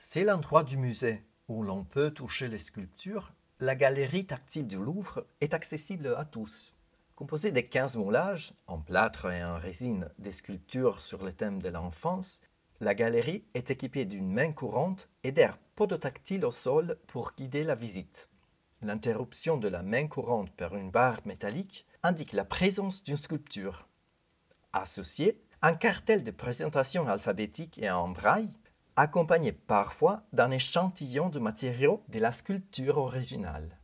C'est l'endroit du musée où l'on peut toucher les sculptures. La galerie tactile du Louvre est accessible à tous. Composée de 15 moulages, en plâtre et en résine, des sculptures sur le thème de l'enfance, la galerie est équipée d'une main courante et d'air podotactile au sol pour guider la visite. L'interruption de la main courante par une barre métallique indique la présence d'une sculpture. Associé, un cartel de présentation alphabétique et en braille, accompagné parfois d'un échantillon de matériaux de la sculpture originale.